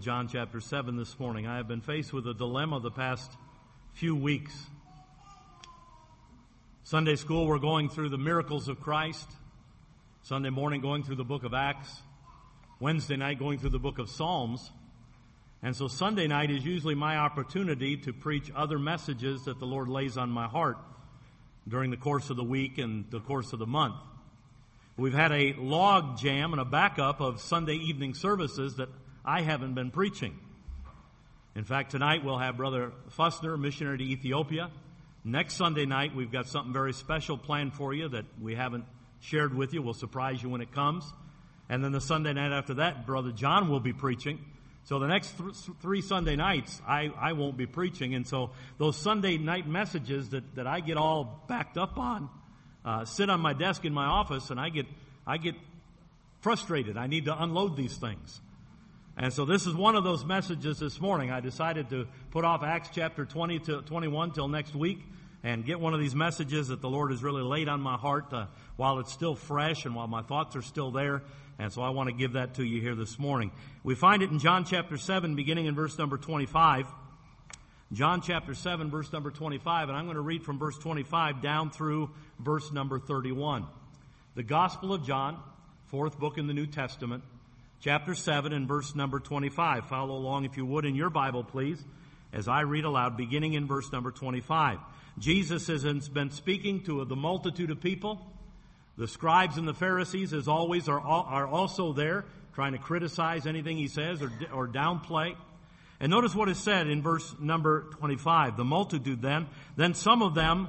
John chapter 7 this morning. I have been faced with a dilemma the past few weeks. Sunday school, we're going through the miracles of Christ. Sunday morning, going through the book of Acts. Wednesday night, going through the book of Psalms. And so Sunday night is usually my opportunity to preach other messages that the Lord lays on my heart during the course of the week and the course of the month. We've had a log jam and a backup of Sunday evening services that I haven't been preaching. In fact, tonight we'll have Brother Fussner, missionary to Ethiopia. Next Sunday night, we've got something very special planned for you that we haven't shared with you. We'll surprise you when it comes. And then the Sunday night after that, Brother John will be preaching. So the next three Sunday nights, I won't be preaching. And so those Sunday night messages that I get all backed up on, sit on my desk in my office, and I get frustrated. I need to unload these things. And so this is one of those messages this morning. I decided to put off Acts chapter 20 to 21 till next week and get one of these messages that the Lord has really laid on my heart while it's still fresh and while my thoughts are still there. And so I want to give that to you here this morning. We find it in John chapter 7, beginning in verse number 25. John chapter 7, verse number 25, and I'm going to read from verse 25 down through verse number 31. The Gospel of John, fourth book in the New Testament, chapter 7 and verse number 25. Follow along if you would in your Bible, please, as I read aloud, beginning in verse number 25. Jesus has been speaking to the multitude of people. The scribes and the Pharisees, as always, are also there, trying to criticize anything he says or downplay. And notice what is said in verse number 25. The multitude then said some of them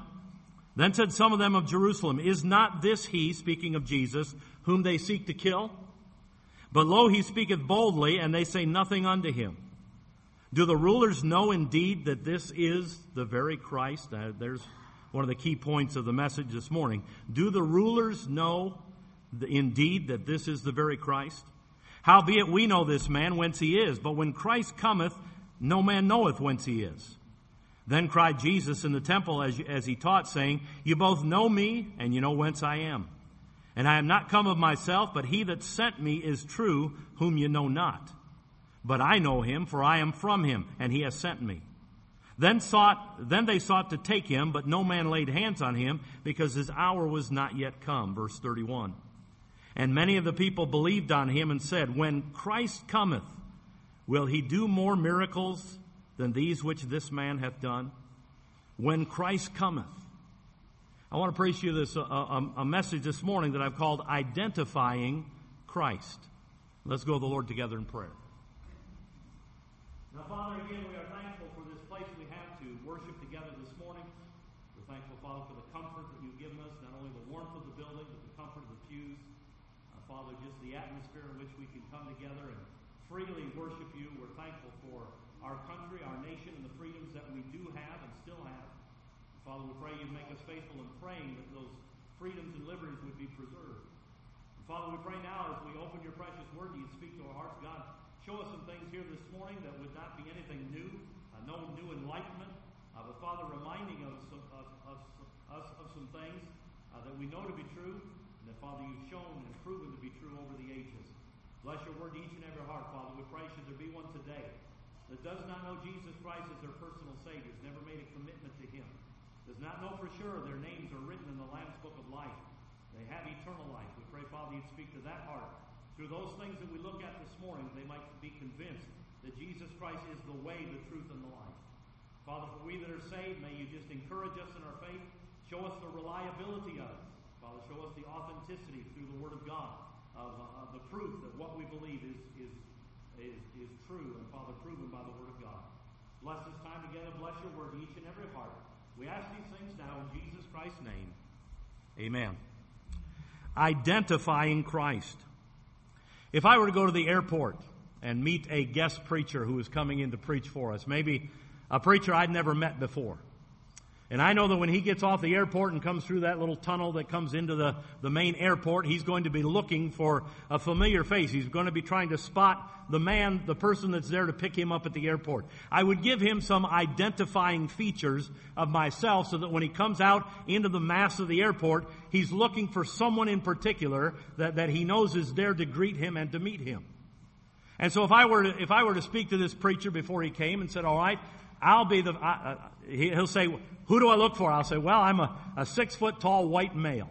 of Jerusalem, is not this he, speaking of Jesus, whom they seek to kill? But lo, he speaketh boldly, and they say nothing unto him. Do the rulers know indeed that this is the very Christ? There's one of the key points of the message this morning. Do the rulers know indeed that this is the very Christ? Howbeit we know this man whence he is, but when Christ cometh, no man knoweth whence he is. Then cried Jesus in the temple as he taught, saying, You both know me, and you know whence I am. And I am not come of myself, but he that sent me is true, whom you know not. But I know him, for I am from him, and he has sent me. Then they sought to take him, but no man laid hands on him, because his hour was not yet come. Verse 31. And many of the people believed on him and said, When Christ cometh, will he do more miracles than these which this man hath done? When Christ cometh. I want to preach to you a message this morning that I've called Identifying Christ. Let's go to the Lord together in prayer. Now, Father, again, we are thankful for this place we have to worship together this morning. We're thankful, Father, for the comfort that you've given us, not only the warmth of the building, but the comfort of the pews. Father, just the atmosphere in which we can come together and freely worship you. We're thankful for our country, our nation, and the freedoms that we do have and still have. Father, we pray you'd make us faithful in praying that those freedoms and liberties would be preserved. And Father, we pray now as we open your precious word, you'd speak to our hearts. God, show us some things here this morning that would not be anything new, no new enlightenment, but Father, reminding us of some things that we know to be true, and that, Father, you've shown and proven to be true over the ages. Bless your word to each and every heart, Father. We pray, should there be one today that does not know Jesus Christ as their personal Savior, has never made a commitment to him, does not know for sure their names are written in the Lamb's Book of Life, they have eternal life. We pray, Father, you'd speak to that heart. Through those things that we look at this morning, they might be convinced that Jesus Christ is the way, the truth, and the life. Father, for we that are saved, may you just encourage us in our faith. Show us the reliability of it. Father, show us the authenticity through the Word of God of the proof that what we believe is true, and, Father, proven by the Word of God. Bless this time together. Bless your word to each and every heart. We ask these things now in Jesus Christ's name. Amen. Identifying Christ. If I were to go to the airport and meet a guest preacher who is coming in to preach for us, maybe a preacher I'd never met before, and I know that when he gets off the airport and comes through that little tunnel that comes into the main airport, he's going to be looking for a familiar face. He's going to be trying to spot the person that's there to pick him up at the airport. I would give him some identifying features of myself so that when he comes out into the mass of the airport, he's looking for someone in particular that he knows is there to greet him and to meet him. And so if I were to speak to this preacher before he came and said, all right, I'll be he'll say, who do I look for? I'll say, well, I'm a 6-foot-tall white male.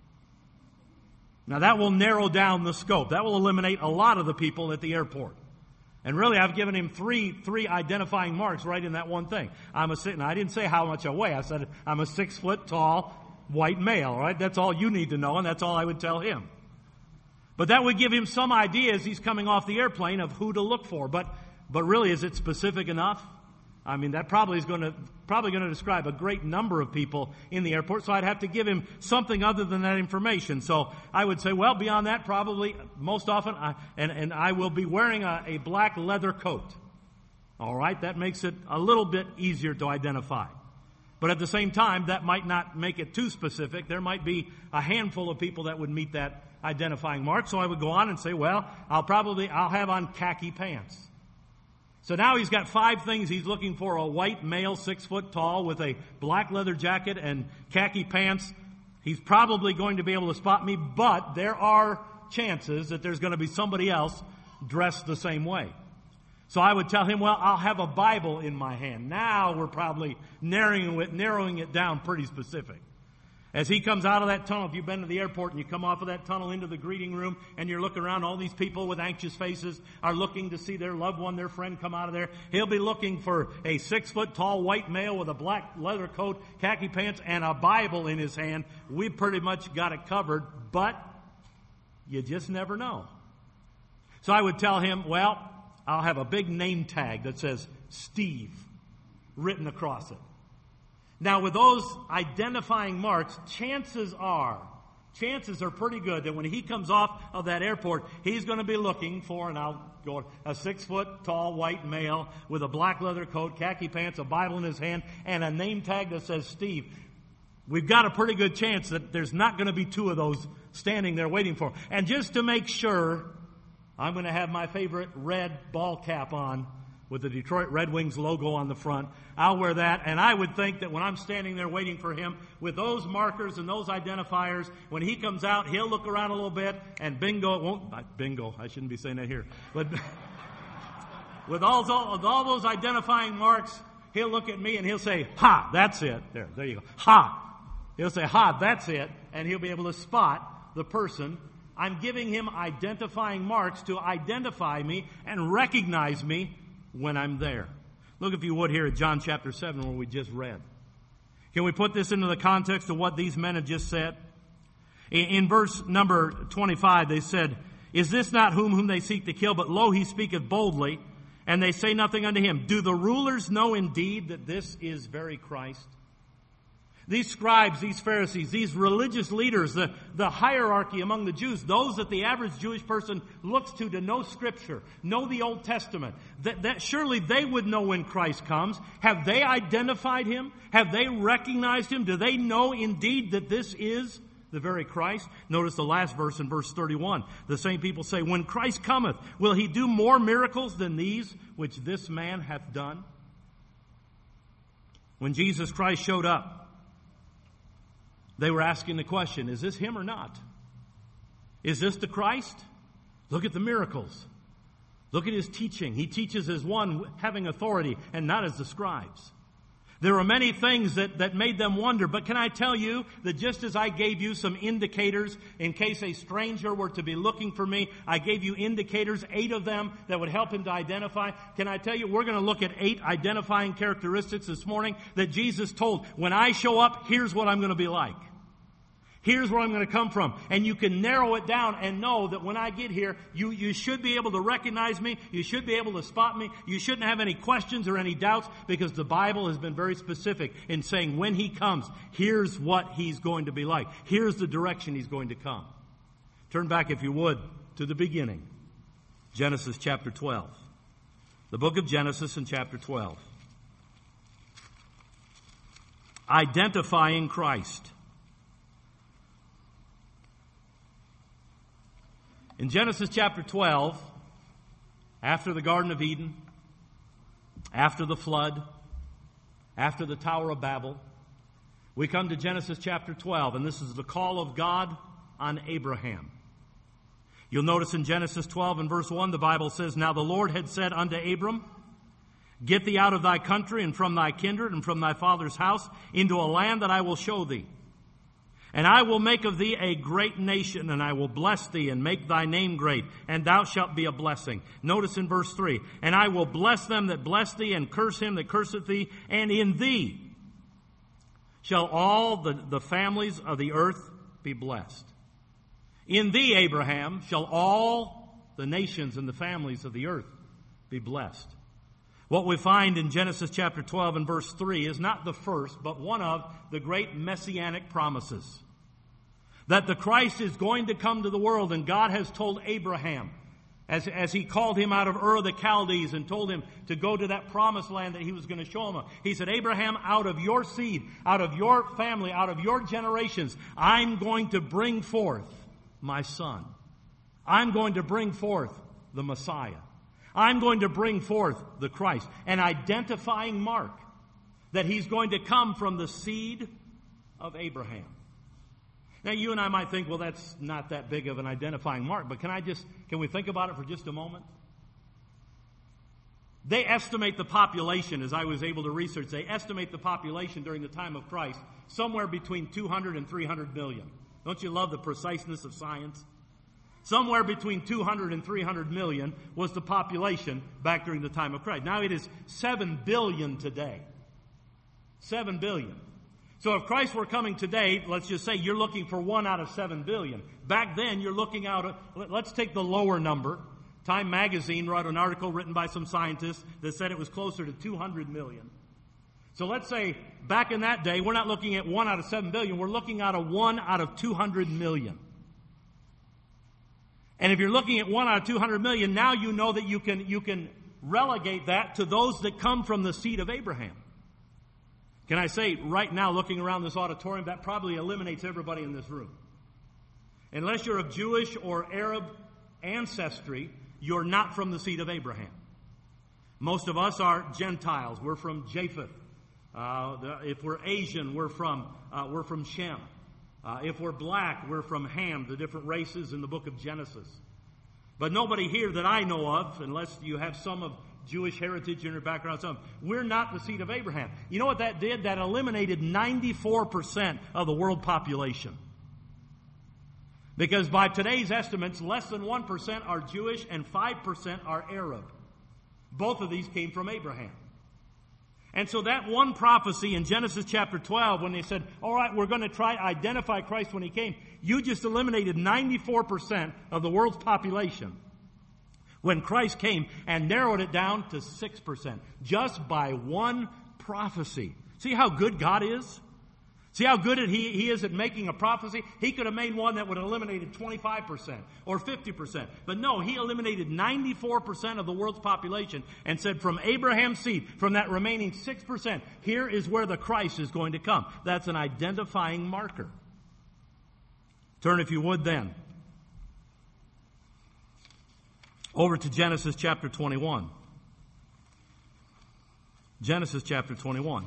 Now that will narrow down the scope. That will eliminate a lot of the people at the airport. And really, I've given him three identifying marks right in that one thing. I didn't say how much I weigh. I said I'm a 6-foot-tall white male. All right, that's all you need to know, and that's all I would tell him. But that would give him some idea as he's coming off the airplane of who to look for. But really, is it specific enough? I mean, that probably going to describe a great number of people in the airport, so I'd have to give him something other than that information. So I would say, well, beyond that, probably most often, I will be wearing a black leather coat. All right, that makes it a little bit easier to identify. But at the same time, that might not make it too specific. There might be a handful of people that would meet that identifying mark. So I would go on and say, well, I'll have on khaki pants. So now he's got 5 things he's looking for: a white male, 6 foot tall, with a black leather jacket and khaki pants. He's probably going to be able to spot me, but there are chances that there's going to be somebody else dressed the same way. So I would tell him, well, I'll have a Bible in my hand. Now we're probably narrowing it down pretty specific. As he comes out of that tunnel, if you've been to the airport and you come off of that tunnel into the greeting room and you're looking around, all these people with anxious faces are looking to see their loved one, their friend come out of there. He'll be looking for a 6-foot-tall white male with a black leather coat, khaki pants, and a Bible in his hand. We've pretty much got it covered, but you just never know. So I would tell him, well, I'll have a big name tag that says Steve written across it. Now, with those identifying marks, chances are pretty good that when he comes off of that airport, he's going to be looking for, and I'll go, a 6-foot-tall white male with a black leather coat, khaki pants, a Bible in his hand, and a name tag that says Steve. We've got a pretty good chance that there's not going to be 2 of those standing there waiting for him. And just to make sure, I'm going to have my favorite red ball cap on with the Detroit Red Wings logo on the front. I'll wear that, and I would think that when I'm standing there waiting for him with those markers and those identifiers, when he comes out, he'll look around a little bit, and bingo, I shouldn't be saying that here, but with all those identifying marks, he'll look at me and he'll say, ha, that's it. There you go. Ha. He'll say, ha, that's it, and he'll be able to spot the person. I'm giving him identifying marks to identify me and recognize me when I'm there. Look, if you would, here at John chapter 7 where we just read. Can we put this into the context of what these men have just said? In verse number 25, they said, is this not whom they seek to kill? But lo, he speaketh boldly, and they say nothing unto him. Do the rulers know indeed that this is very Christ? These scribes, these Pharisees, these religious leaders, the hierarchy among the Jews, those that the average Jewish person looks to know Scripture, know the Old Testament, that surely they would know when Christ comes. Have they identified him? Have they recognized him? Do they know indeed that this is the very Christ? Notice the last verse in verse 31. The same people say, when Christ cometh, will he do more miracles than these which this man hath done? When Jesus Christ showed up, they were asking the question, is this him or not? Is this the Christ? Look at the miracles. Look at his teaching. He teaches as one having authority and not as the scribes. There were many things that made them wonder, but can I tell you that just as I gave you some indicators in case a stranger were to be looking for me, I gave you indicators, 8 of them that would help him to identify. Can I tell you, we're going to look at 8 identifying characteristics this morning that Jesus told, when I show up, here's what I'm going to be like. Here's where I'm going to come from. And you can narrow it down and know that when I get here, you should be able to recognize me. You should be able to spot me. You shouldn't have any questions or any doubts because the Bible has been very specific in saying when he comes, here's what he's going to be like. Here's the direction he's going to come. Turn back, if you would, to the beginning. Genesis chapter 12. The book of Genesis in chapter 12. Identifying Christ. In Genesis chapter 12, after the Garden of Eden, after the flood, after the Tower of Babel, we come to Genesis chapter 12, and this is the call of God on Abraham. You'll notice in Genesis 12 and verse 1, the Bible says, "Now the Lord had said unto Abram, Get thee out of thy country and from thy kindred and from thy father's house into a land that I will show thee. And I will make of thee a great nation, and I will bless thee and make thy name great, and thou shalt be a blessing." Notice in verse 3, "And I will bless them that bless thee, and curse him that curseth thee, and in thee shall all the families of the earth be blessed." In thee, Abraham, shall all the nations and the families of the earth be blessed. What we find in Genesis chapter 12 and verse 3 is not the first, but one of the great messianic promises. That the Christ is going to come to the world, and God has told Abraham, as he called him out of Ur of the Chaldees and told him to go to that promised land that he was going to show him. He said, "Abraham, out of your seed, out of your family, out of your generations, I'm going to bring forth my son. I'm going to bring forth the Messiah. I'm going to bring forth the Christ." An identifying mark that he's going to come from the seed of Abraham. Now, you and I might think, well, that's not that big of an identifying mark, but can we think about it for just a moment? They estimate the population, as I was able to research, they estimate the population during the time of Christ somewhere between 200 and 300 million. Don't you love the preciseness of science? Somewhere between 200 and 300 million was the population back during the time of Christ. Now it is 7 billion today. 7 billion. So if Christ were coming today, let's just say you're looking for 1 out of 7 billion. Back then, you're looking out, let's take the lower number. Time magazine wrote an article written by some scientists that said it was closer to 200 million. So let's say back in that day, we're not looking at 1 out of 7 billion. We're looking at 1 out of 200 million. And if you're looking at 1 out of 200 million, now you know that you can relegate that to those that come from the seed of Abraham. Can I say right now, looking around this auditorium, that probably eliminates everybody in this room. Unless you're of Jewish or Arab ancestry, you're not from the seed of Abraham. Most of us are Gentiles. We're from Japheth. If we're Asian, we're from Shem. If we're black, we're from Ham, the different races in the book of Genesis. But nobody here that I know of, unless you have some of Jewish heritage in your background, we're not the seed of Abraham. You know what that did? That eliminated 94% of the world population. Because by today's estimates, less than 1% are Jewish and 5% are Arab. Both of these came from Abraham. And so that one prophecy in Genesis chapter 12, when they said, all right, we're going to try to identify Christ when he came, you just eliminated 94% of the world's population when Christ came and narrowed it down to 6%, just by one prophecy. See how good God is? See how good he is at making a prophecy? He could have made one that would have eliminated 25% or 50%. But no, he eliminated 94% of the world's population and said from Abraham's seed, from that remaining 6%, here is where the Christ is going to come. That's an identifying marker. Turn, if you would, then over to Genesis chapter 21. Genesis chapter 21.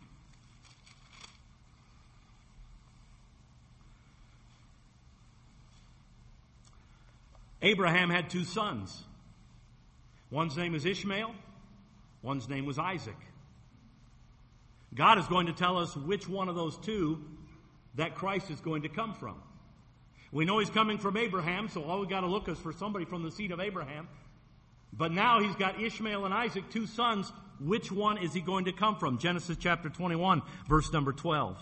Abraham had 2 sons. One's name is Ishmael. One's name was Isaac. God is going to tell us which one of those 2 that Christ is going to come from. We know he's coming from Abraham, so all we've got to look is for somebody from the seed of Abraham. But now he's got Ishmael and Isaac, 2 sons. Which one is he going to come from? Genesis chapter 21, verse number 12.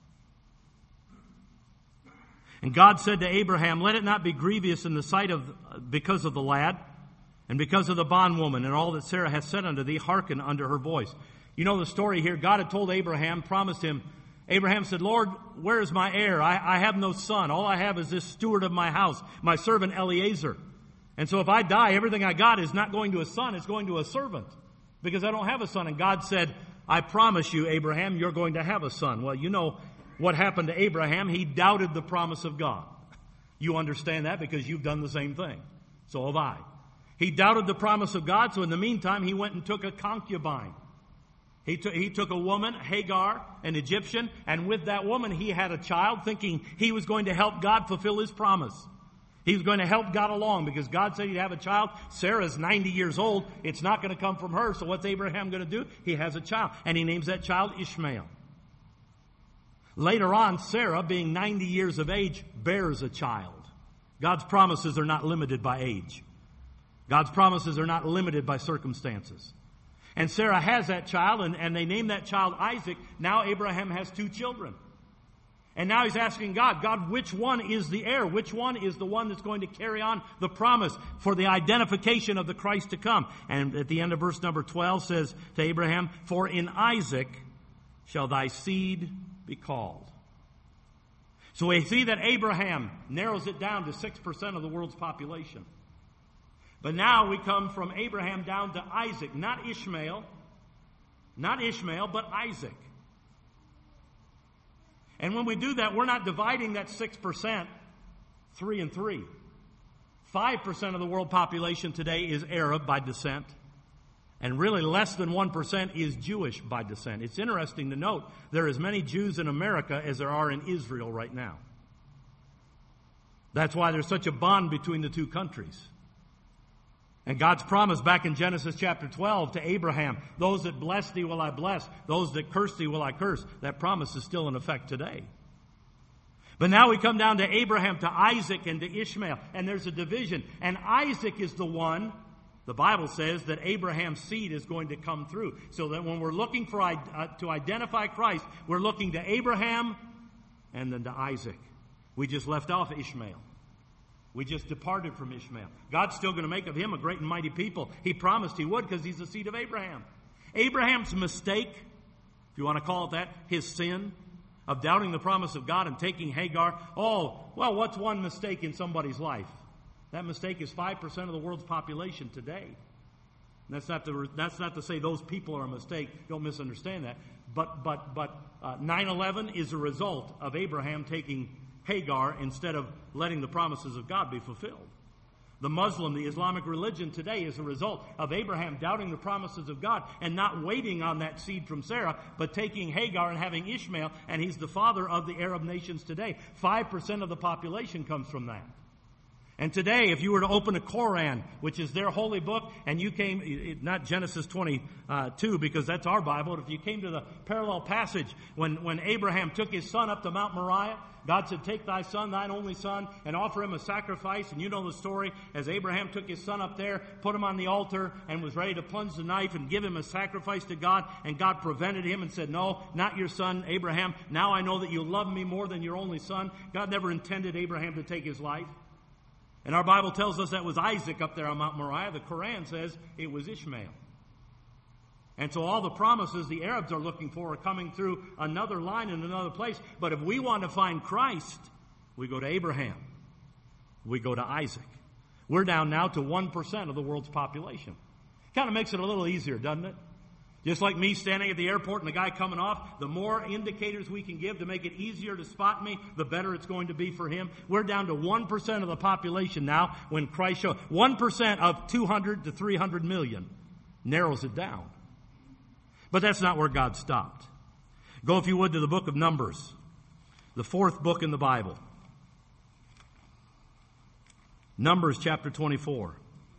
And God said to Abraham, let it not be grievous in the sight because of the lad, and because of the bondwoman, and all that Sarah hath said unto thee, hearken unto her voice. You know the story here. God had told Abraham, promised him. Abraham said, Lord, where is my heir? I have no son. All I have is this steward of my house, my servant Eliezer. And so if I die, everything I got is not going to a son, it's going to a servant, because I don't have a son. And God said, I promise you, Abraham, you're going to have a son. Well, you know what happened to Abraham. He doubted the promise of God. You understand that because you've done the same thing. So have I. He doubted the promise of God, so in the meantime, he went and took a concubine. He took a woman, Hagar, an Egyptian, and with that woman he had a child, thinking he was going to help God fulfill his promise. He's going to help God along because God said he'd have a child. Sarah's 90 years old. It's not going to come from her. So what's Abraham going to do? He has a child. And he names that child Ishmael. Later on, Sarah, being 90 years of age, bears a child. God's promises are not limited by age. God's promises are not limited by circumstances. And Sarah has that child, and they name that child Isaac. Now Abraham has 2 children. And now he's asking God, which one is the heir? Which one is the one that's going to carry on the promise for the identification of the Christ to come? And at the end of verse number 12 says to Abraham, for in Isaac shall thy seed be called. So we see that Abraham narrows it down to 6% of the world's population. But now we come from Abraham down to Isaac, not Ishmael, but Isaac. And when we do that, we're not dividing that 6%, 3 and 3. 5% of the world population today is Arab by descent. And really less than 1% is Jewish by descent. It's interesting to note there are as many Jews in America as there are in Israel right now. That's why there's such a bond between the two countries. And God's promise back in Genesis chapter 12 to Abraham, those that bless thee will I bless, those that curse thee will I curse. That promise is still in effect today. But now we come down to Abraham, to Isaac, and to Ishmael, and there's a division. And Isaac is the one, the Bible says, that Abraham's seed is going to come through. So that when we're looking for to identify Christ, we're looking to Abraham and then to Isaac. We just left off Ishmael. We just departed from Ishmael. God's still going to make of him a great and mighty people. He promised he would because he's the seed of Abraham. Abraham's mistake, if you want to call it that, his sin of doubting the promise of God and taking Hagar. Oh, well, what's one mistake in somebody's life? That mistake is 5% of the world's population today. And that's not to say those people are a mistake. Don't misunderstand that. But 9/11 is a result of Abraham taking Hagar instead of letting the promises of God be fulfilled. The Muslim, the Islamic religion today is a result of Abraham doubting the promises of God and not waiting on that seed from Sarah, but taking Hagar and having Ishmael, and he's the father of the Arab nations today. 5% of the population comes from that. And today, if you were to open a Koran, which is their holy book, and you came, not Genesis 22, because that's our Bible, but if you came to the parallel passage when Abraham took his son up to Mount Moriah, God said, take thy son, thine only son, and offer him a sacrifice. And you know the story, as Abraham took his son up there, put him on the altar, and was ready to plunge the knife and give him a sacrifice to God, and God prevented him and said, no, not your son, Abraham. Now I know that you love me more than your only son. God never intended Abraham to take his life. And our Bible tells us that was Isaac up there on Mount Moriah. The Quran says it was Ishmael. And so all the promises the Arabs are looking for are coming through another line in another place. But if we want to find Christ, we go to Abraham. We go to Isaac. We're down now to 1% of the world's population. Kind of makes it a little easier, doesn't it? Just like me standing at the airport and the guy coming off, the more indicators we can give to make it easier to spot me, the better it's going to be for him. We're down to 1% of the population now when Christ shows. 1% of 200 to 300 million narrows it down. But that's not where God stopped. Go, if you would, to the book of Numbers, the 4th book in the Bible. Numbers chapter 24.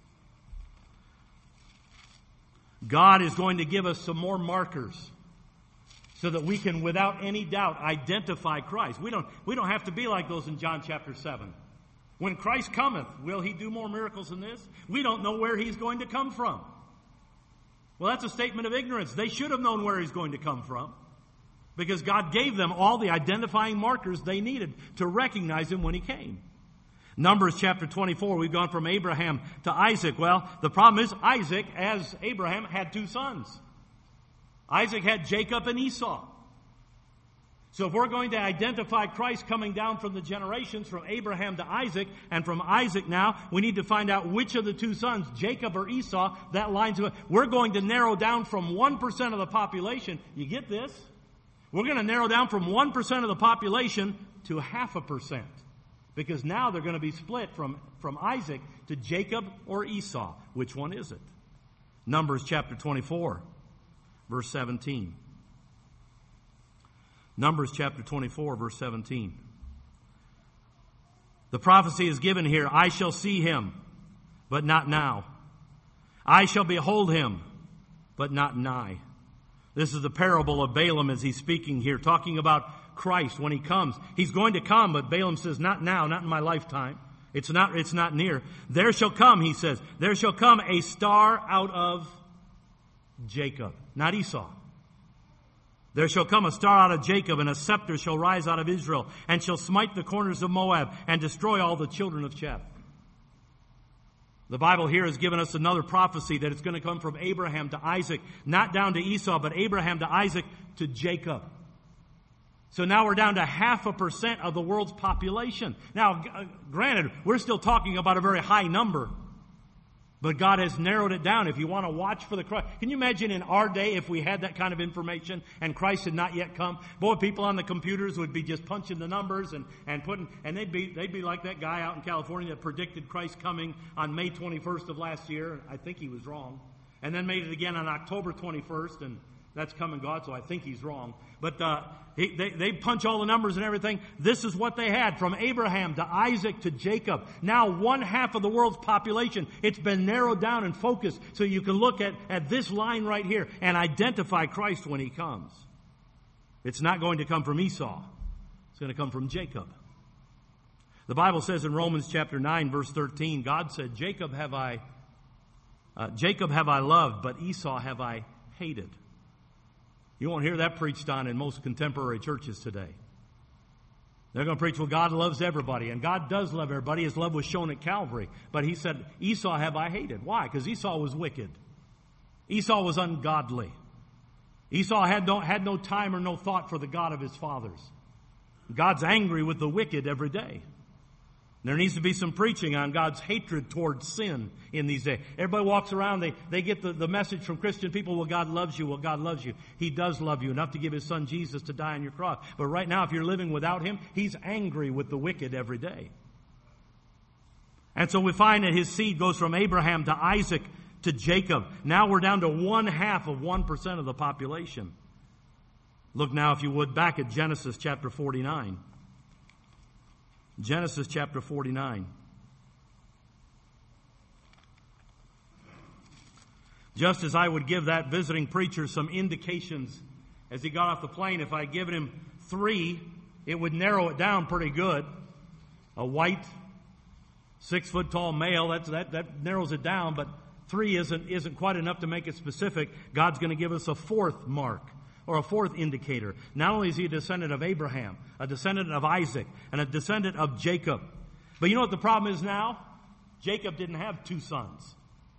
God is going to give us some more markers so that we can, without any doubt, identify Christ. We don't have to be like those in John chapter 7. When Christ cometh, will he do more miracles than this? We don't know where he's going to come from. Well, that's a statement of ignorance. They should have known where he's going to come from because God gave them all the identifying markers they needed to recognize him when he came. Numbers chapter 24, we've gone from Abraham to Isaac. Well, the problem is Isaac, as Abraham, had 2 sons. Isaac had Jacob and Esau. So if we're going to identify Christ coming down from the generations from Abraham to Isaac, and from Isaac now, we need to find out which of the 2 sons, Jacob or Esau, that lines up. We're going to narrow down from 1% of the population. You get this? We're going to narrow down from 1% of the population to 0.5%. Because now they're going to be split from Isaac to Jacob or Esau. Which one is it? Numbers chapter 24, verse 17. Numbers chapter 24, verse 17. The prophecy is given here, I shall see him, but not now. I shall behold him, but not nigh. This is the parable of Balaam as he's speaking here, talking about Christ when he comes. He's going to come, but Balaam says, not now, not in my lifetime. It's not near. There shall come, he says, there shall come a star out of Jacob, not Esau. There shall come a star out of Jacob, and a scepter shall rise out of Israel, and shall smite the corners of Moab, and destroy all the children of Cheph. The Bible here has given us another prophecy that it's going to come from Abraham to Isaac, not down to Esau, but Abraham to Isaac to Jacob. So now we're down to 0.5% of the world's population. Now, granted, we're still talking about a very high number, but God has narrowed it down. If you want to watch for the Christ, can you imagine in our day if we had that kind of information and Christ had not yet come? Boy, people on the computers would be just punching the numbers and putting, and they'd be like that guy out in California that predicted Christ coming on May 21st of last year. I think he was wrong. And then made it again on October 21st, and that's come and gone, so I think he's wrong. But they punch all the numbers and everything. This is what they had from Abraham to Isaac to Jacob. Now 1/2 of the world's population. It's been narrowed down and focused so you can look at this line right here and identify Christ when he comes. It's not going to come from Esau. It's going to come from Jacob. The Bible says in Romans chapter 9, verse 13, God said, Jacob have I loved, but Esau have I hated. You won't hear that preached on in most contemporary churches today. They're going to preach, well, God loves everybody. And God does love everybody. His love was shown at Calvary. But he said, Esau have I hated. Why? Because Esau was wicked. Esau was ungodly. Esau had no time or no thought for the God of his fathers. God's angry with the wicked every day. There needs to be some preaching on God's hatred towards sin in these days. Everybody walks around, they get the message from Christian people, well, God loves you. Well, God loves you. He does love you enough to give his son Jesus to die on your cross. But right now, if you're living without him, he's angry with the wicked every day. And so we find that his seed goes from Abraham to Isaac to Jacob. Now we're down to 1/2 of 1% of the population. Look now, if you would, back at Genesis chapter 49. Genesis chapter 49. Just as I would give that visiting preacher some indications as he got off the plane, if I'd given him 3, it would narrow it down pretty good. A white, 6-foot-tall male, that narrows it down, but 3 isn't quite enough to make it specific. God's going to give us a 4th mark, or a 4th indicator. Not only is he a descendant of Abraham, a descendant of Isaac, and a descendant of Jacob. But you know what the problem is now? Jacob didn't have 2 sons.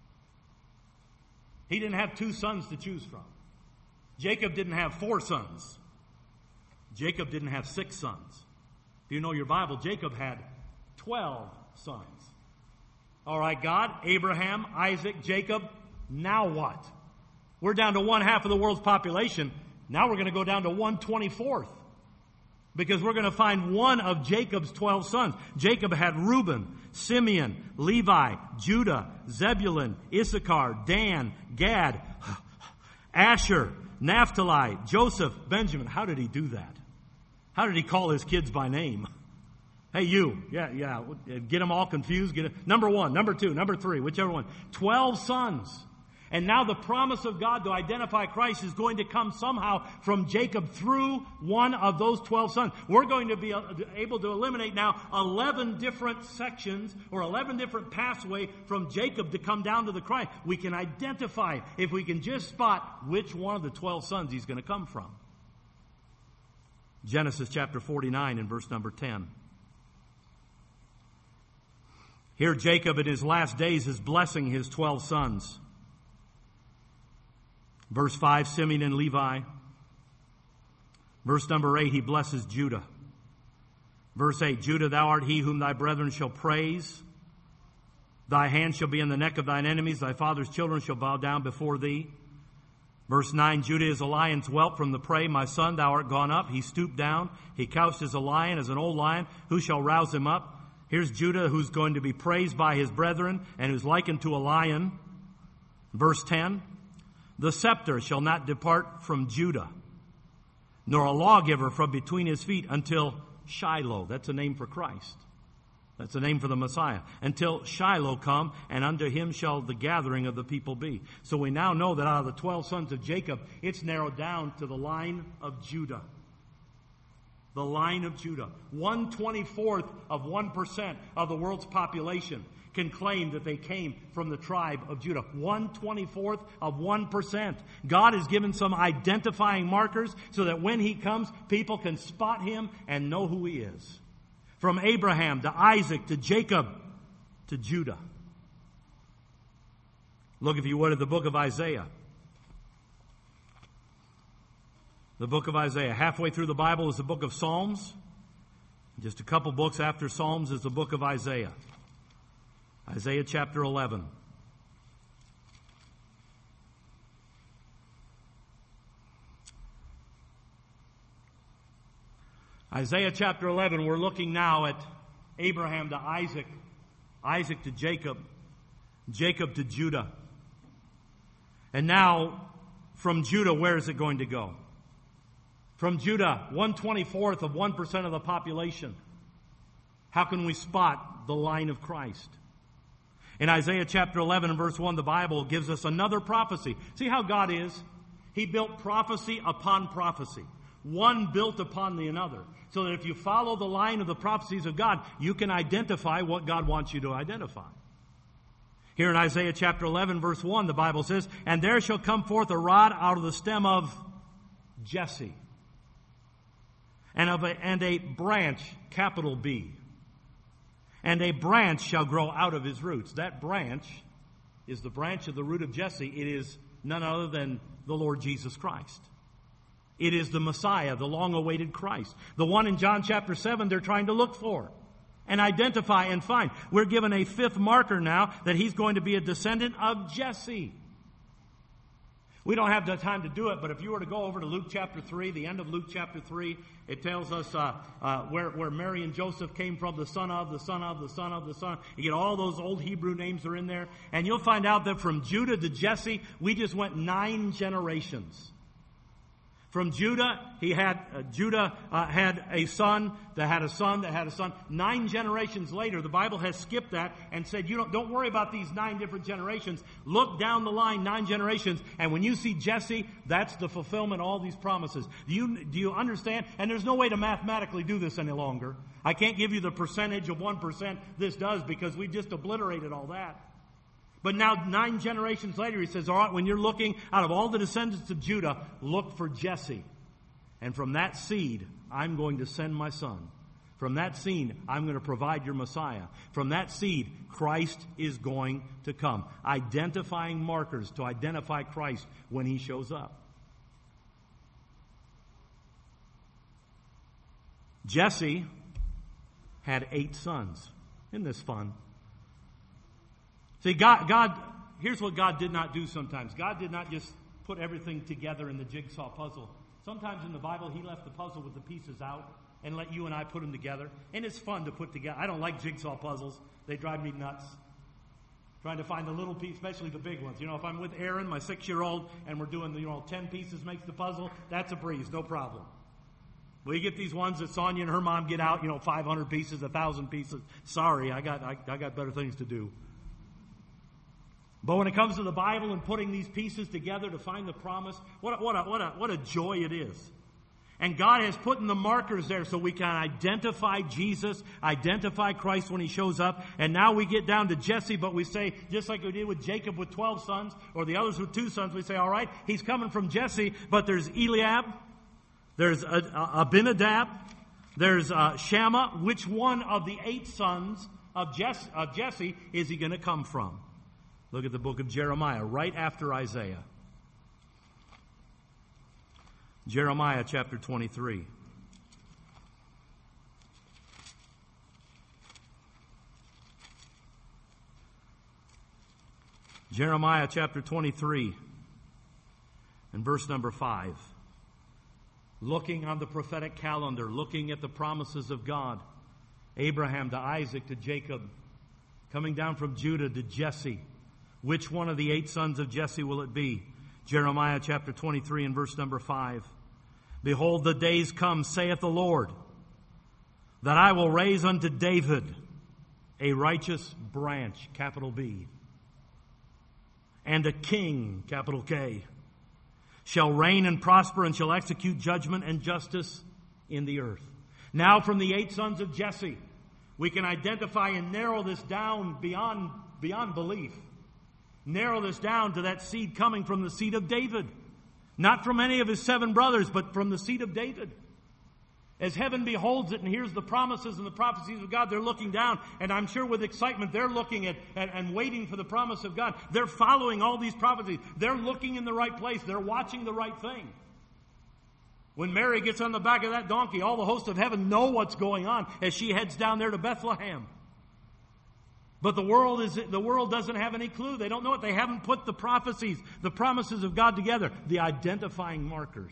He didn't have 2 sons to choose from. Jacob didn't have 4 sons. Jacob didn't have 6 sons. If you know your Bible, Jacob had 12 sons. All right, God, Abraham, Isaac, Jacob, now what? We're down to 1/2 of the world's population. Now we're going to go down to 1/24. Because we're going to find one of Jacob's 12 sons. Jacob had Reuben, Simeon, Levi, Judah, Zebulun, Issachar, Dan, Gad, Asher, Naphtali, Joseph, Benjamin. How did he do that? How did he call his kids by name? Hey, you. Yeah. Get them all confused. Number 1, number 2, number 3, whichever one. 12 sons. And now the promise of God to identify Christ is going to come somehow from Jacob through one of those 12 sons. We're going to be able to eliminate now 11 different sections or 11 different pathways from Jacob to come down to the Christ. We can identify if we can just spot which one of the 12 sons he's going to come from. Genesis chapter 49 and verse number 10. Here Jacob in his last days is blessing his 12 sons. Verse 5, Simeon and Levi. Verse number 8, he blesses Judah. Verse 8, Judah, thou art he whom thy brethren shall praise. Thy hand shall be in the neck of thine enemies. Thy father's children shall bow down before thee. Verse 9, Judah is a lion's whelp from the prey. My son, thou art gone up. He stooped down. He couched as a lion, as an old lion. Who shall rouse him up? Here's Judah, who's going to be praised by his brethren and who's likened to a lion. Verse 10, the scepter shall not depart from Judah, nor a lawgiver from between his feet until Shiloh. That's a name for Christ. That's the name for the Messiah. Until Shiloh come, and unto him shall the gathering of the people be. So we now know that out of the 12 sons of Jacob, it's narrowed down to the line of Judah. The line of Judah. 1/24 of 1% of the world's population can claim that they came from the tribe of Judah. 1/24 of 1%. God has given some identifying markers so that when he comes, people can spot him and know who he is. From Abraham to Isaac to Jacob to Judah. Look, if you would, at the book of Isaiah. The book of Isaiah. Halfway through the Bible is the book of Psalms. Just a couple books after Psalms is the book of Isaiah. Isaiah chapter 11. Isaiah chapter 11, we're looking now at Abraham to Isaac, Isaac to Jacob, Jacob to Judah. And now, from Judah, where is it going to go? From Judah, 1/24 of 1% of the population. How can we spot the line of Christ? In Isaiah chapter 11 and verse 1, the Bible gives us another prophecy. See how God is? He built prophecy upon prophecy. One built upon the another. So that if you follow the line of the prophecies of God, you can identify what God wants you to identify. Here in Isaiah chapter 11 verse 1, the Bible says, "And there shall come forth a rod out of the stem of Jesse, and a branch, capital B. And a branch shall grow out of his roots." That branch is the branch of the root of Jesse. It is none other than the Lord Jesus Christ. It is the Messiah, the long-awaited Christ. The one in John chapter 7 they're trying to look for and identify and find. We're given a fifth marker now that he's going to be a descendant of Jesse. We don't have the time to do it, but if you were to go over to Luke chapter 3, the end of Luke chapter 3, it tells us where Mary and Joseph came from, the son of, the son of, the son of, the son. You get all those old Hebrew names are in there. And you'll find out that from Judah to Jesse, we just went 9 generations. From Judah, Judah had a son that had a son that had a son. 9 generations later, the Bible has skipped that and said, don't worry about these 9 different generations. Look down the line, 9 generations, and when you see Jesse, that's the fulfillment of all these promises. Do you understand? And there's no way to mathematically do this any longer. I can't give you the percentage of 1% this does because we just obliterated all that. But now 9 generations later, he says, all right, when you're looking out of all the descendants of Judah, look for Jesse. And from that seed, I'm going to send my son. From that seed, I'm going to provide your Messiah. From that seed, Christ is going to come. Identifying markers to identify Christ when he shows up. Jesse had 8 sons. Isn't this fun? See, God, here's what God did not do sometimes. God did not just put everything together in the jigsaw puzzle. Sometimes in the Bible, he left the puzzle with the pieces out and let you and I put them together. And it's fun to put together. I don't like jigsaw puzzles. They drive me nuts. Trying to find the little piece, especially the big ones. If I'm with Aaron, my 6-year-old, and we're doing 10 pieces makes the puzzle, that's a breeze, no problem. We get these ones that Sonia and her mom get out, 500 pieces, 1,000 pieces. Sorry, I got better things to do. But when it comes to the Bible and putting these pieces together to find the promise, what a joy it is. And God has put in the markers there so we can identify Jesus, identify Christ when he shows up. And now we get down to Jesse, but we say, just like we did with Jacob with 12 sons, or the others with 2 sons, we say, all right, he's coming from Jesse, but there's Eliab, there's Abinadab, there's Shammah. Which one of the 8 sons of Jesse is he going to come from? Look at the book of Jeremiah, right after Isaiah. Jeremiah chapter 23. Jeremiah chapter 23 and verse number 5. Looking on the prophetic calendar, looking at the promises of God. Abraham to Isaac to Jacob. Coming down from Judah to Jesse. Which one of the 8 sons of Jesse will it be? Jeremiah chapter 23 and verse number 5. Behold, the days come, saith the Lord, that I will raise unto David a righteous branch, capital B, and a king, capital K, shall reign and prosper and shall execute judgment and justice in the earth. Now from the 8 sons of Jesse, we can identify and narrow this down beyond belief. Narrow this down to that seed coming from the seed of David. Not from any of his 7 brothers, but from the seed of David. As heaven beholds it and hears the promises and the prophecies of God, they're looking down, and I'm sure with excitement they're looking at and waiting for the promise of God. They're following all these prophecies. They're looking in the right place. They're watching the right thing. When Mary gets on the back of that donkey, all the hosts of heaven know what's going on as she heads down there to Bethlehem. But the world doesn't have any clue. They don't know it. They haven't put the prophecies, the promises of God together, the identifying markers.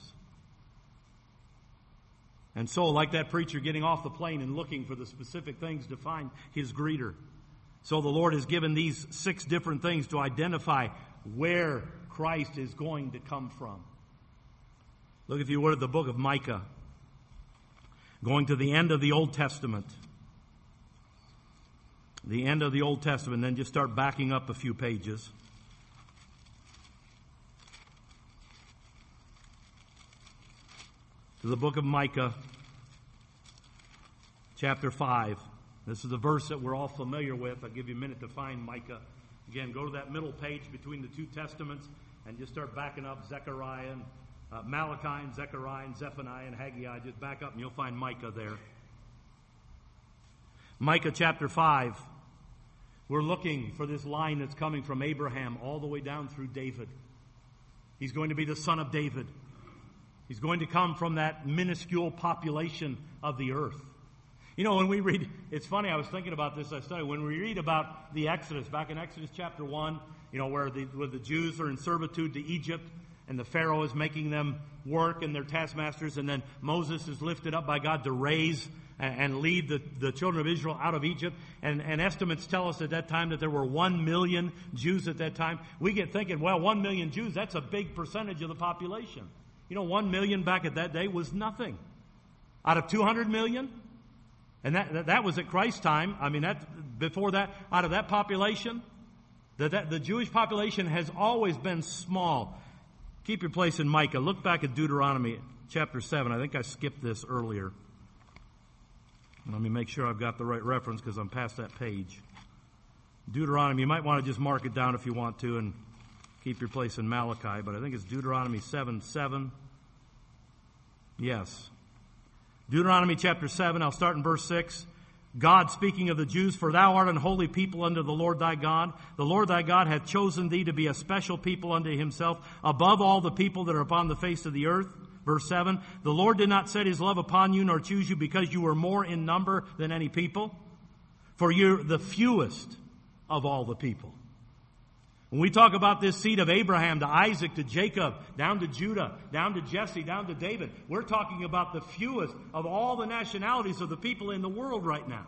And so, like that preacher getting off the plane and looking for the specific things to find his greeter, so the Lord has given these 6 different things to identify where Christ is going to come from. Look, if you would, at the book of Micah, going to the end of the Old Testament. The end of the Old Testament, then just start backing up a few pages. To the book of Micah, chapter 5. This is a verse that we're all familiar with. I'll give you a minute to find Micah. Again, go to that middle page between the 2 testaments and just start backing up Zechariah and Malachi and Zechariah and Zephaniah and Haggai. Just back up and you'll find Micah there. Micah chapter 5. We're looking for this line that's coming from Abraham all the way down through David. He's going to be the son of David. He's going to come from that minuscule population of the earth. You know, when we read, it's funny, I was thinking about this, I studied, when we read about the Exodus, back in Exodus chapter 1, you know, where the Jews are in servitude to Egypt, and the Pharaoh is making them work and their taskmasters, and then Moses is lifted up by God to raise and lead the children of Israel out of Egypt. And estimates tell us at that time that there were 1 million Jews at that time. We get thinking, well, 1 million Jews, that's a big percentage of the population. You know, 1 million back at that day was nothing. Out of 200 million? And that was at Christ's time. I mean, before that, out of that population, the Jewish population has always been small. Keep your place in Micah. Look back at Deuteronomy chapter 7. I think I skipped this earlier. Let me make sure I've got the right reference because I'm past that page. Deuteronomy, you might want to just mark it down if you want to and keep your place in Malachi, but I think it's Deuteronomy 7:7. Yes. Deuteronomy chapter 7, I'll start in verse 6. God speaking of the Jews, for thou art an holy people unto the Lord thy God. The Lord thy God hath chosen thee to be a special people unto himself, above all the people that are upon the face of the earth. Verse 7, the Lord did not set his love upon you, nor choose you, because you were more in number than any people. For you're the fewest of all the people. When we talk about this seed of Abraham to Isaac to Jacob, down to Judah, down to Jesse, down to David, we're talking about the fewest of all the nationalities of the people in the world right now.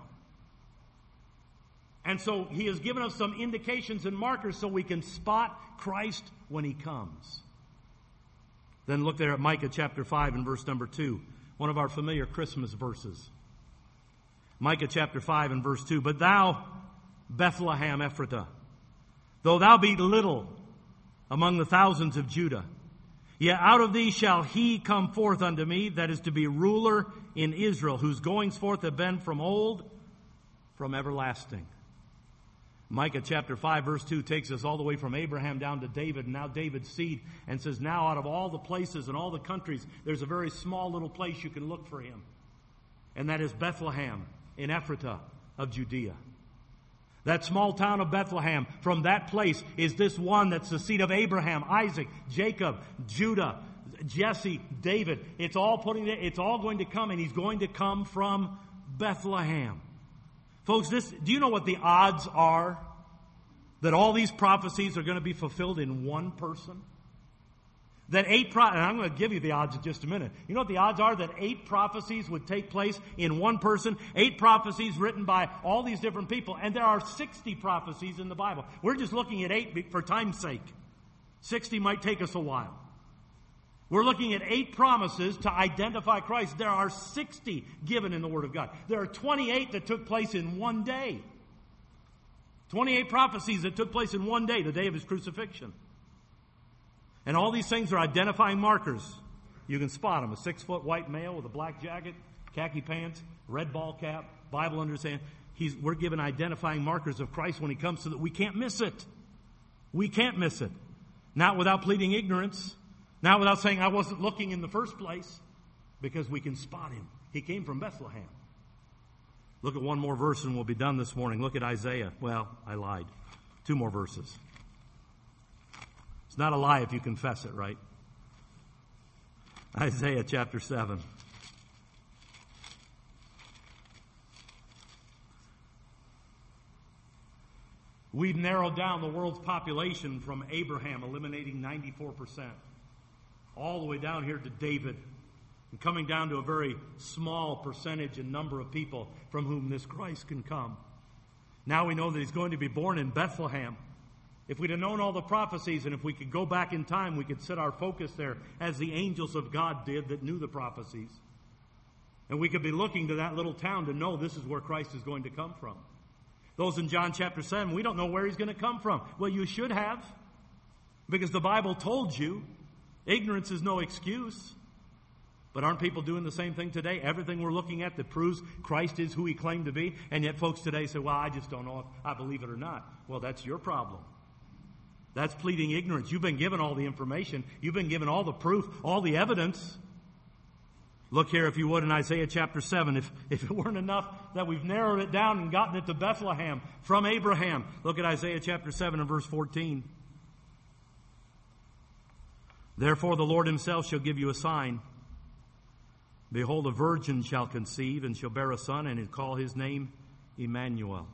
And so he has given us some indications and markers so we can spot Christ when he comes. Then look there at Micah chapter 5 and verse number 2, one of our familiar Christmas verses. Micah chapter 5 and verse 2, but thou, Bethlehem Ephratah, though thou be little among the thousands of Judah, yet out of thee shall he come forth unto me, that is to be ruler in Israel, whose goings forth have been from old, from everlasting. Micah chapter 5 verse 2 takes us all the way from Abraham down to David, and now David's seed, and says, now out of all the places and all the countries, there's a very small little place you can look for him. And that is Bethlehem in Ephratah of Judea. That small town of Bethlehem, from that place is this one that's the seed of Abraham, Isaac, Jacob, Judah, Jesse, David. It's all going to come, and he's going to come from Bethlehem. Folks, do you know what the odds are that all these prophecies are going to be fulfilled in one person? And I'm going to give you the odds in just a minute. You know what the odds are that 8 prophecies would take place in one person? 8 prophecies written by all these different people. And there are 60 prophecies in the Bible. We're just looking at 8 for time's sake. 60 might take us a while. We're looking at 8 promises to identify Christ. There are 60 given in the Word of God. There are 28 that took place in one day. 28 prophecies that took place in one day, the day of his crucifixion. And all these things are identifying markers. You can spot him. A 6-foot white male with a black jacket, khaki pants, red ball cap, Bible under his hand. We're given identifying markers of Christ when he comes so that we can't miss it. We can't miss it. Not without pleading ignorance. Not without saying I wasn't looking in the first place. Because we can spot him. He came from Bethlehem. Look at one more verse and we'll be done this morning. Look at Isaiah. Well, I lied. 2 more verses. It's not a lie if you confess it, right? Isaiah chapter 7. We've narrowed down the world's population from Abraham, eliminating 94%, all the way down here to David, and coming down to a very small percentage and number of people from whom this Christ can come. Now we know that he's going to be born in Bethlehem. If we'd have known all the prophecies, and if we could go back in time, we could set our focus there as the angels of God did that knew the prophecies. And we could be looking to that little town to know this is where Christ is going to come from. Those in John chapter 7, we don't know where he's going to come from. Well, you should have, because the Bible told you. Ignorance is no excuse. But aren't people doing the same thing today? Everything we're looking at that proves Christ is who he claimed to be, and yet folks today say, well, I just don't know if I believe it or not. Well, that's your problem. That's pleading ignorance. You've been given all the information. You've been given all the proof, all the evidence. Look here, if you would, in Isaiah chapter 7. If it weren't enough that we've narrowed it down and gotten it to Bethlehem from Abraham. Look at Isaiah chapter 7 and verse 14. Therefore the Lord himself shall give you a sign. Behold, a virgin shall conceive and shall bear a son, and call his name Emmanuel.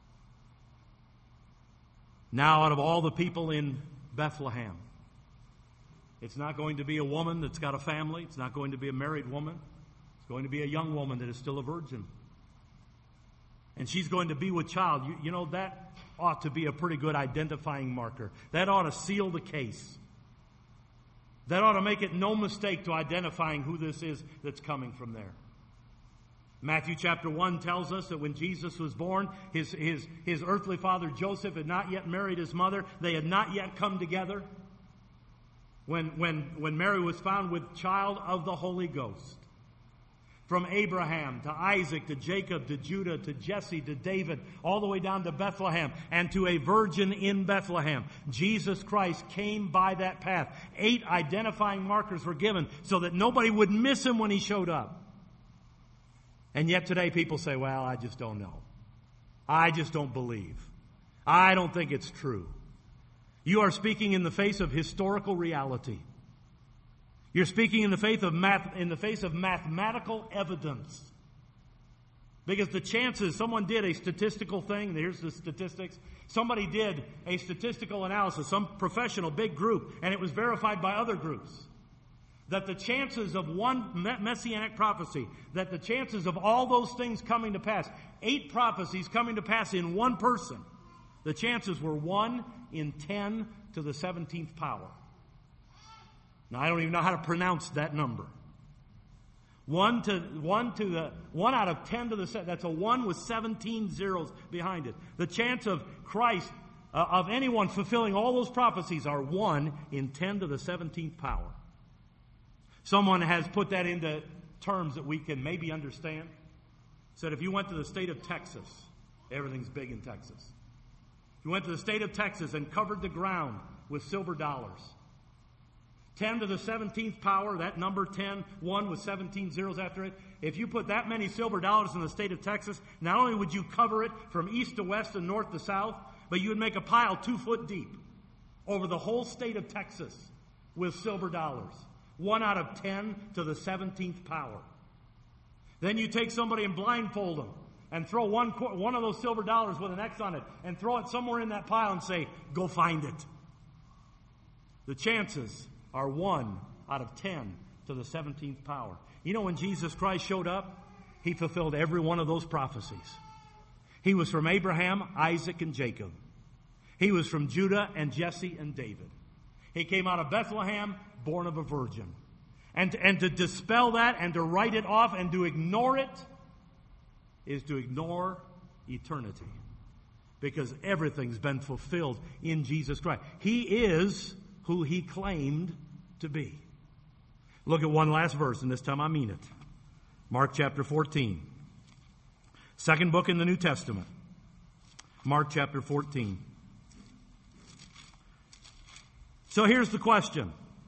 Now, out of all the people in Bethlehem, it's not going to be a woman that's got a family. It's not going to be a married woman. It's going to be a young woman that is still a virgin. And she's going to be with child. You know, that ought to be a pretty good identifying marker. That ought to seal the case. That ought to make it no mistake to identifying who this is that's coming from there. Matthew chapter 1 tells us that when Jesus was born, his earthly father Joseph had not yet married his mother. They had not yet come together. When Mary was found with child of the Holy Ghost. From Abraham to Isaac to Jacob to Judah to Jesse to David, all the way down to Bethlehem and to a virgin in Bethlehem. Jesus Christ came by that path. 8 identifying markers were given so that nobody would miss him when he showed up. And yet today people say, well, I just don't know. I just don't believe. I don't think it's true. You are speaking in the face of historical reality. You're speaking in the face of mathematical evidence. Because the chances, someone did a statistical thing, here's the statistics. Somebody did a statistical analysis, some professional big group, and it was verified by other groups. That the chances of one messianic prophecy, that the chances of all those things coming to pass, 8 prophecies coming to pass in one person, the chances were 1 in 10 to the 17th power. Now, I don't even know how to pronounce that number. 1 out of 10 to the 7. That's a 1 with 17 zeros behind it. The chance of Christ, of anyone fulfilling all those prophecies, are 1 in 10 to the 17th power. Someone has put that into terms that we can maybe understand. Said if you went to the state of Texas, everything's big in Texas. If you went to the state of Texas and covered the ground with silver dollars, 10 to the 17th power, that number 10, 1 with 17 zeros after it. If you put that many silver dollars in the state of Texas, not only would you cover it from east to west and north to south, but you would make a pile 2 foot deep over the whole state of Texas with silver dollars. 1 out of 10 to the 17th power. Then you take somebody and blindfold them and throw one of those silver dollars with an X on it and throw it somewhere in that pile and say, go find it. The chances are 1 out of 10 to the 17th power. You know, when Jesus Christ showed up, he fulfilled every one of those prophecies. He was from Abraham, Isaac, and Jacob. He was from Judah and Jesse and David. He came out of Bethlehem, born of a virgin. And to dispel that and to write it off and to ignore it is to ignore eternity. because everything's been fulfilled in Jesus Christ. He is who He claimed to be. Look at one last verse, and this time I mean it. Mark chapter 14. Second book in the New Testament. Mark chapter 14. So here's the question.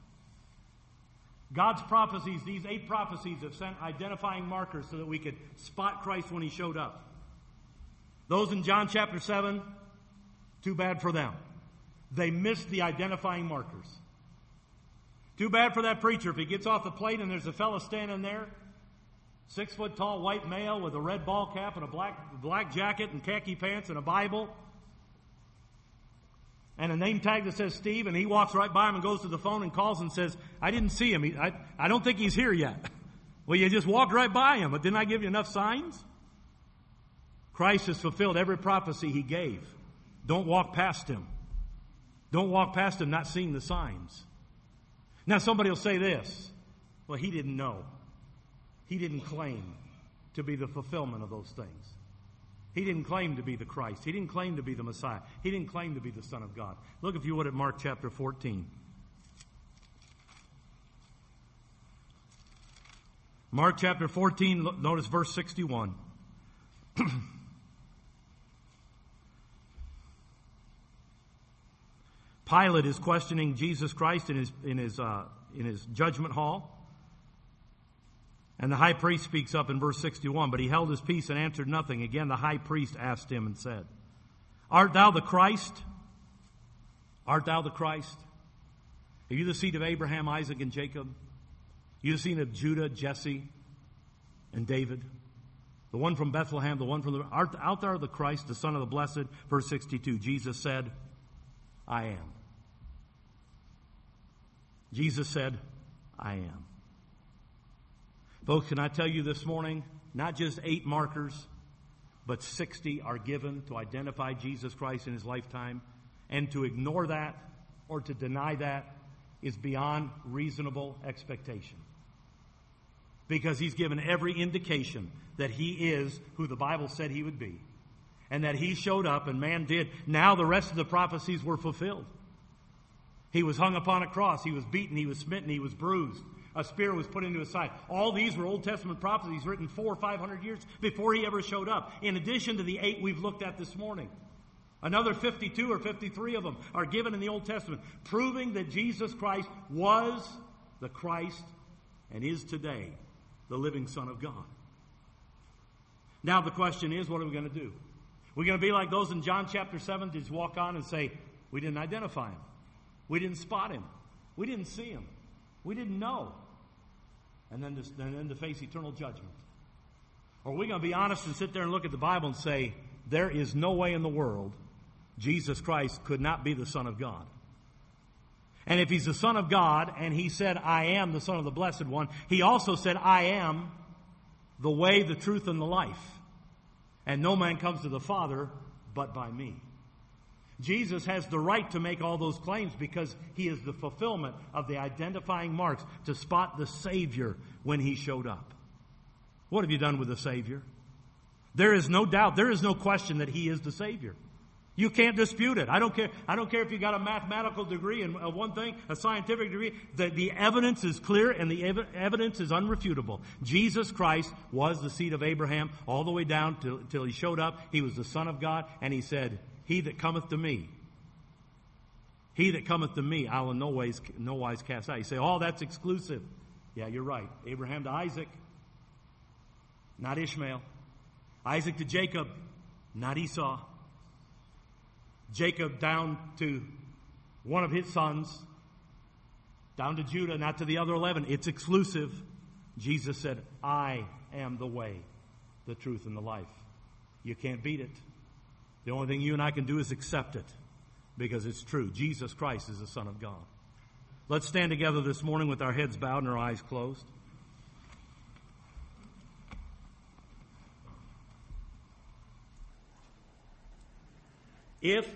God's prophecies, these 8 prophecies have sent identifying markers so that we could spot Christ when He showed up. Those in John chapter 7, too bad for them. They missed the identifying markers. Too bad for that preacher if he gets off the plate and there's a fellow standing there, 6-foot-tall white male with a red ball cap and a black jacket and khaki pants and a Bible and a name tag that says Steve, and he walks right by him and goes to the phone and calls and says, I didn't see him. I don't think he's here yet. Well, you just walked right by him, but didn't I give you enough signs? Christ has fulfilled every prophecy He gave. Don't walk past Him. Don't walk past Him not seeing the signs. Now somebody will say this, well, He didn't know. He didn't claim to be the fulfillment of those things. He didn't claim to be the Christ. He didn't claim to be the Messiah. He didn't claim to be the Son of God. Look, if you would, at Mark chapter 14. Mark chapter 14, notice verse 61. Pilate is questioning Jesus Christ in his judgment hall. And the high priest speaks up in verse 61, but he held his peace and answered nothing. Again, the high priest asked him and said, Art thou the Christ? Art thou the Christ? Are you the seed of Abraham, Isaac, and Jacob? You the seed of Judah, Jesse, and David? The one from Bethlehem, the one from art thou the Christ, the Son of the Blessed? Verse 62, Jesus said, I am. Jesus said, I am. Folks, can I tell you this morning, not just 8 markers, but 60 are given to identify Jesus Christ in His lifetime. And to ignore that or to deny that is beyond reasonable expectation. Because He's given every indication that He is who the Bible said He would be. And that He showed up and man did. Now the rest of the prophecies were fulfilled. He was hung upon a cross. He was beaten. He was smitten. He was bruised. A spear was put into His side. All these were Old Testament prophecies written 400 or 500 years before He ever showed up. In addition to the 8 we've looked at this morning. Another 52 or 53 of them are given in the Old Testament, proving that Jesus Christ was the Christ and is today the living Son of God. Now the question is, what are we going to do? We're going to be like those in John chapter 7, just walk on and say, we didn't identify Him. We didn't spot Him. We didn't see Him. We didn't know. And then to face eternal judgment. Or are we going to be honest and sit there and look at the Bible and say, there is no way in the world Jesus Christ could not be the Son of God. And if He's the Son of God and He said, I am the Son of the Blessed One, He also said, I am the way, the truth, and the life. And no man comes to the Father but by me. Jesus has the right to make all those claims because He is the fulfillment of the identifying marks to spot the Savior when He showed up. What have you done with the Savior? There is no doubt, there is no question that He is the Savior. You can't dispute it. I don't care if you got a mathematical degree in one thing, a scientific degree. The evidence is clear and the evidence is unrefutable. Jesus Christ was the seed of Abraham all the way down till He showed up. He was the Son of God, and He said, He that cometh to me, I will in no wise cast out. You say, oh, that's exclusive. Yeah, you're right. Abraham to Isaac, not Ishmael. Isaac to Jacob, not Esau. Jacob down to one of his sons, down to Judah, not to the other 11. It's exclusive. Jesus said, I am the way, the truth, and the life. You can't beat it. The only thing you and I can do is accept it because it's true. Jesus Christ is the Son of God. Let's stand together this morning with our heads bowed and our eyes closed. If